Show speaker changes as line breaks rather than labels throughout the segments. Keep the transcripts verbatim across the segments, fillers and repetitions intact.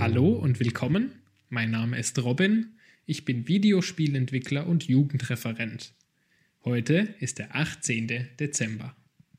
Hallo und willkommen, mein Name ist Robin, ich bin Videospielentwickler und Jugendreferent. Heute ist der achtzehnte Dezember.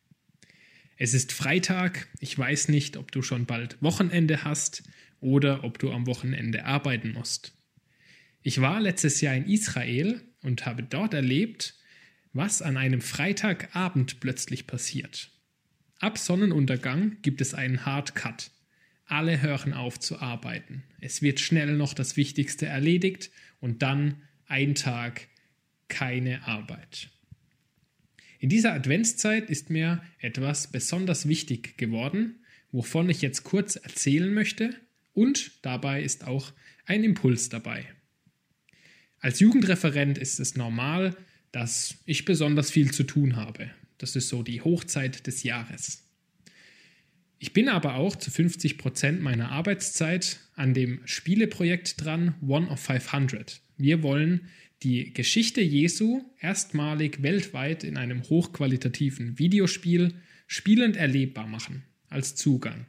Es ist Freitag, ich weiß nicht, ob du schon bald Wochenende hast oder ob du am Wochenende arbeiten musst. Ich war letztes Jahr in Israel und habe dort erlebt, was an einem Freitagabend plötzlich passiert. Ab Sonnenuntergang gibt es einen Hard Cut. Alle hören auf zu arbeiten. Es wird schnell noch das Wichtigste erledigt und dann ein Tag keine Arbeit. In dieser Adventszeit ist mir etwas besonders wichtig geworden, wovon ich jetzt kurz erzählen möchte, und dabei ist auch ein Impuls dabei. Als Jugendreferent ist es normal, dass ich besonders viel zu tun habe. Das ist so die Hochzeit des Jahres. Ich bin aber auch zu fünfzig Prozent meiner Arbeitszeit an dem Spieleprojekt dran, One of fünfhundert. Wir wollen die Geschichte Jesu erstmalig weltweit in einem hochqualitativen Videospiel spielend erlebbar machen, als Zugang.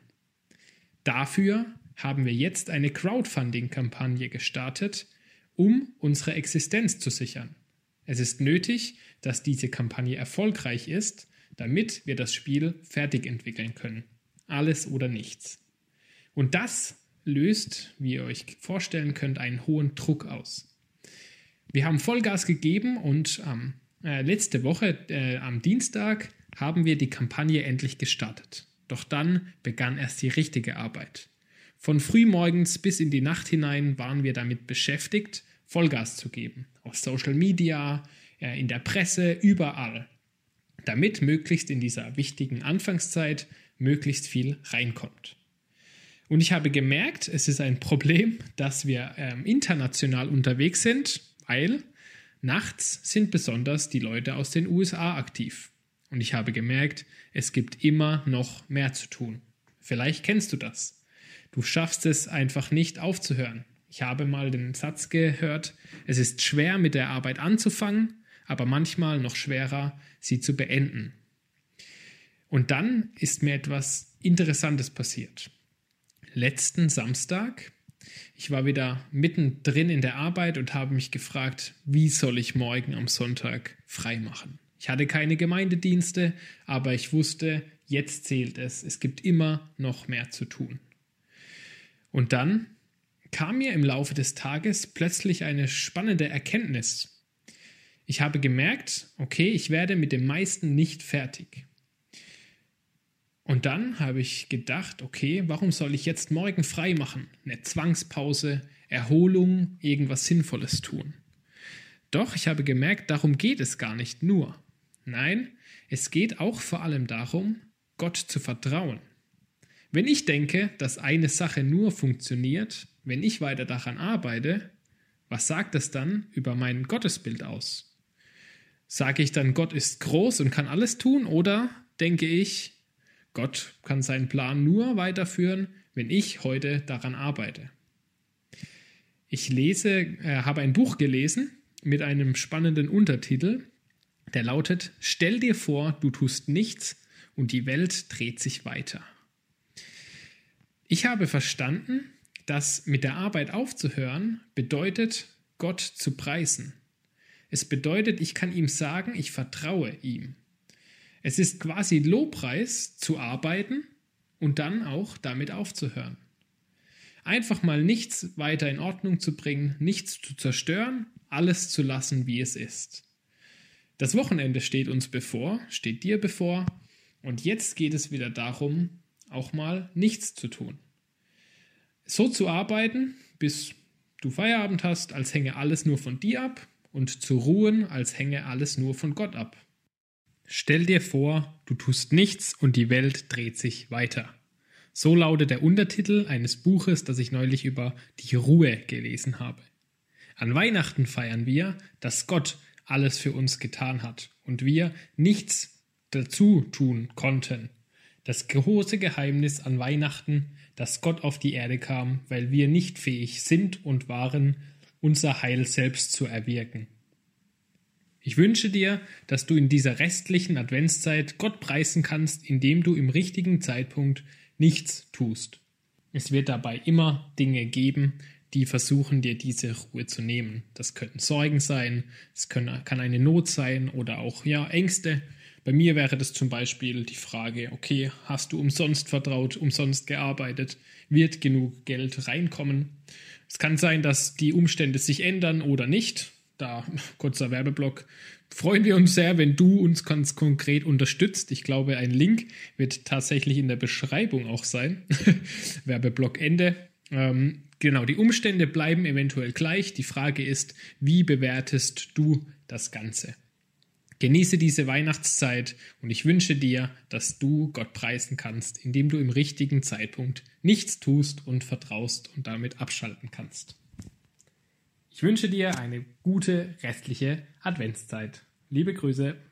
Dafür haben wir jetzt eine Crowdfunding-Kampagne gestartet, um unsere Existenz zu sichern. Es ist nötig, dass diese Kampagne erfolgreich ist, damit wir das Spiel fertig entwickeln können. Alles oder nichts. Und das löst, wie ihr euch vorstellen könnt, einen hohen Druck aus. Wir haben Vollgas gegeben und ähm, äh, letzte Woche, äh, am Dienstag, haben wir die Kampagne endlich gestartet. Doch dann begann erst die richtige Arbeit. Von frühmorgens bis in die Nacht hinein waren wir damit beschäftigt, Vollgas zu geben. Auf Social Media, äh, in der Presse, überall. Damit möglichst in dieser wichtigen Anfangszeit möglichst viel reinkommt. Und ich habe gemerkt, es ist ein Problem, dass wir ähm, international unterwegs sind, weil nachts sind besonders die Leute aus den U S A aktiv. Und ich habe gemerkt, es gibt immer noch mehr zu tun. Vielleicht kennst du das. Du schaffst es einfach nicht aufzuhören. Ich habe mal den Satz gehört, es ist schwer mit der Arbeit anzufangen, aber manchmal noch schwerer, sie zu beenden. Und dann ist mir etwas Interessantes passiert. Letzten Samstag, ich war wieder mittendrin in der Arbeit und habe mich gefragt, wie soll ich morgen am Sonntag frei machen? Ich hatte keine Gemeindedienste, aber ich wusste, jetzt zählt es. Es gibt immer noch mehr zu tun. Und dann kam mir im Laufe des Tages plötzlich eine spannende Erkenntnis. Ich habe gemerkt, okay, ich werde mit dem meisten nicht fertig. Und dann habe ich gedacht, okay, warum soll ich jetzt morgen frei machen? Eine Zwangspause, Erholung, irgendwas Sinnvolles tun. Doch ich habe gemerkt, darum geht es gar nicht nur. Nein, es geht auch vor allem darum, Gott zu vertrauen. Wenn ich denke, dass eine Sache nur funktioniert, wenn ich weiter daran arbeite, was sagt das dann über mein Gottesbild aus? Sage ich dann, Gott ist groß und kann alles tun, oder denke ich, Gott kann seinen Plan nur weiterführen, wenn ich heute daran arbeite? Ich lese, äh, habe ein Buch gelesen mit einem spannenden Untertitel, der lautet: Stell dir vor, du tust nichts und die Welt dreht sich weiter. Ich habe verstanden, dass mit der Arbeit aufzuhören bedeutet, Gott zu preisen. Es bedeutet, ich kann ihm sagen, ich vertraue ihm. Es ist quasi Lobpreis zu arbeiten und dann auch damit aufzuhören. Einfach mal nichts weiter in Ordnung zu bringen, nichts zu zerstören, alles zu lassen, wie es ist. Das Wochenende steht uns bevor, steht dir bevor, und jetzt geht es wieder darum, auch mal nichts zu tun. So zu arbeiten, bis du Feierabend hast, als hänge alles nur von dir ab, und zu ruhen, als hänge alles nur von Gott ab. Stell dir vor, du tust nichts und die Welt dreht sich weiter. So lautet der Untertitel eines Buches, das ich neulich über die Ruhe gelesen habe. An Weihnachten feiern wir, dass Gott alles für uns getan hat und wir nichts dazu tun konnten. Das große Geheimnis an Weihnachten, dass Gott auf die Erde kam, weil wir nicht fähig sind und waren, unser Heil selbst zu erwirken. Ich wünsche dir, dass du in dieser restlichen Adventszeit Gott preisen kannst, indem du im richtigen Zeitpunkt nichts tust. Es wird dabei immer Dinge geben, die versuchen, dir diese Ruhe zu nehmen. Das könnten Sorgen sein, es können, kann eine Not sein oder auch ja, Ängste. Bei mir wäre das zum Beispiel die Frage, okay, hast du umsonst vertraut, umsonst gearbeitet, wird genug Geld reinkommen? Es kann sein, dass die Umstände sich ändern oder nicht. Da, kurzer Werbeblock, freuen wir uns sehr, wenn du uns ganz konkret unterstützt. Ich glaube, ein Link wird tatsächlich in der Beschreibung auch sein. Werbeblock Ende. Ähm, genau, die Umstände bleiben eventuell gleich. Die Frage ist, wie bewertest du das Ganze? Genieße diese Weihnachtszeit und ich wünsche dir, dass du Gott preisen kannst, indem du im richtigen Zeitpunkt nichts tust und vertraust und damit abschalten kannst. Ich wünsche dir eine gute restliche Adventszeit. Liebe Grüße.